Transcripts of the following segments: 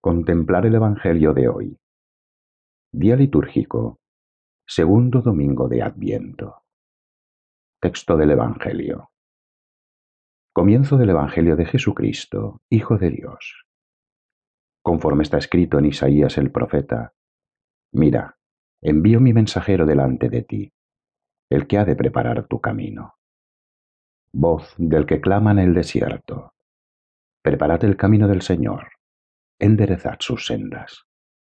Contemplar el Evangelio de hoy. Día litúrgico, segundo domingo de Adviento. Texto del Evangelio. Comienzo del Evangelio de Jesucristo, Hijo de Dios. Conforme está escrito en Isaías el profeta: Mira, envío mi mensajero delante de ti, el que ha de preparar tu camino. Voz del que clama en el desierto: Preparad el camino del Señor, enderezad sus sendas.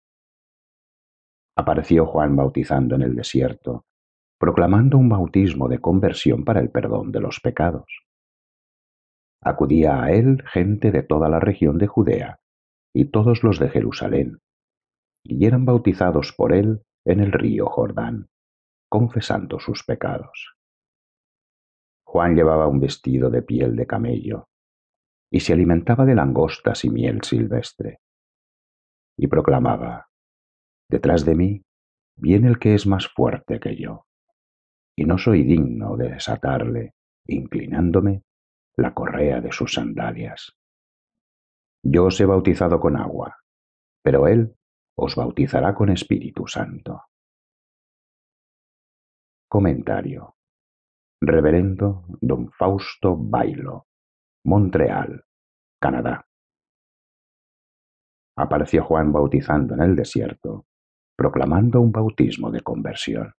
Apareció Juan bautizando en el desierto, proclamando un bautismo de conversión para el perdón de los pecados. Acudía a él gente de toda la región de Judea y todos los de Jerusalén, y eran bautizados por él en el río Jordán, confesando sus pecados. Juan llevaba un vestido de piel de camello, y se alimentaba de langostas y miel silvestre, y proclamaba: Detrás de mí viene el que es más fuerte que yo, y no soy digno de desatarle, inclinándome, la correa de sus sandalias. Yo os he bautizado con agua, pero él os bautizará con Espíritu Santo. Comentario. Reverendo Don Fausto Bailo, Montreal, Canadá. Apareció Juan bautizando en el desierto, proclamando un bautismo de conversión.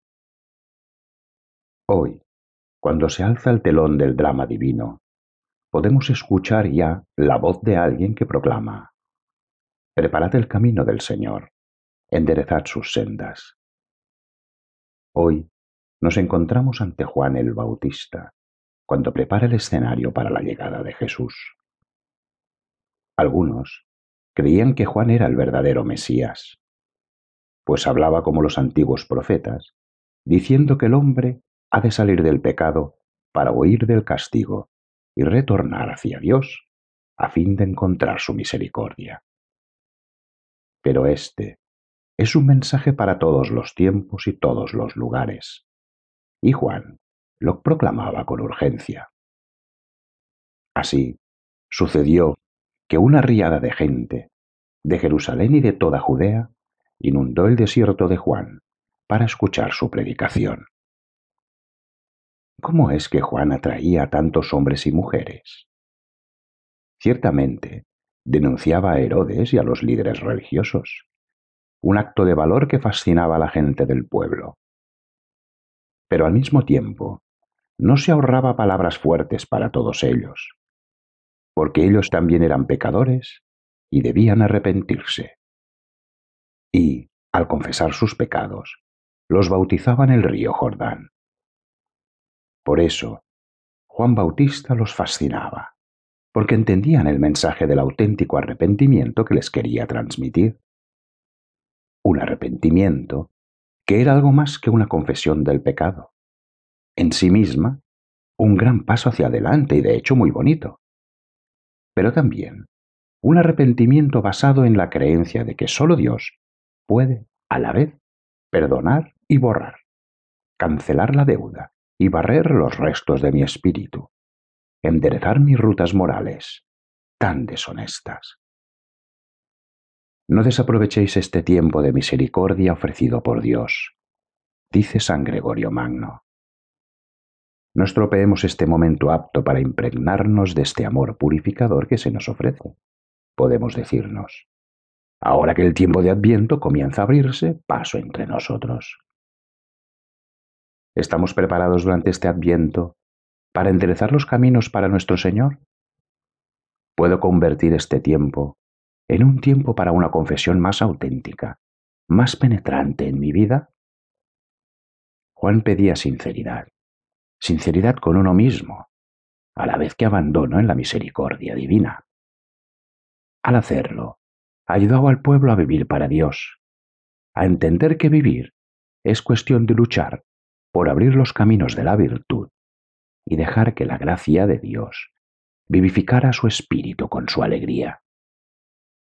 Hoy, cuando se alza el telón del drama divino, podemos escuchar ya la voz de alguien que proclama: Preparad el camino del Señor, enderezad sus sendas. Hoy nos encontramos ante Juan el Bautista, cuando prepara el escenario para la llegada de Jesús. Algunos creían que Juan era el verdadero Mesías, pues hablaba como los antiguos profetas, diciendo que el hombre ha de salir del pecado para huir del castigo y retornar hacia Dios a fin de encontrar su misericordia. Pero este es un mensaje para todos los tiempos y todos los lugares, y Juan lo proclamaba con urgencia. Así sucedió que una riada de gente, de Jerusalén y de toda Judea, inundó el desierto de Juan para escuchar su predicación. ¿Cómo es que Juan atraía a tantos hombres y mujeres? Ciertamente, denunciaba a Herodes y a los líderes religiosos, un acto de valor que fascinaba a la gente del pueblo. Pero al mismo tiempo, no se ahorraba palabras fuertes para todos ellos, porque ellos también eran pecadores y debían arrepentirse. Y, al confesar sus pecados, los bautizaba en el río Jordán. Por eso, Juan Bautista los fascinaba, porque entendían el mensaje del auténtico arrepentimiento que les quería transmitir. Un arrepentimiento que era algo más que una confesión del pecado. En sí misma, un gran paso hacia adelante y de hecho muy bonito. Pero también un arrepentimiento basado en la creencia de que solo Dios puede, a la vez, perdonar y borrar, cancelar la deuda y barrer los restos de mi espíritu, enderezar mis rutas morales, tan deshonestas. No desaprovechéis este tiempo de misericordia ofrecido por Dios, dice San Gregorio Magno. No estropeemos este momento apto para impregnarnos de este amor purificador que se nos ofrece. Podemos decirnos: ahora que el tiempo de Adviento comienza a abrirse paso entre nosotros. ¿Estamos preparados durante este Adviento para enderezar los caminos para nuestro Señor? ¿Puedo convertir este tiempo en un tiempo para una confesión más auténtica, más penetrante en mi vida? Juan pedía sinceridad, sinceridad con uno mismo, a la vez que abandono en la misericordia divina. Al hacerlo, ayudaba al pueblo a vivir para Dios, a entender que vivir es cuestión de luchar por abrir los caminos de la virtud y dejar que la gracia de Dios vivificara su espíritu con su alegría.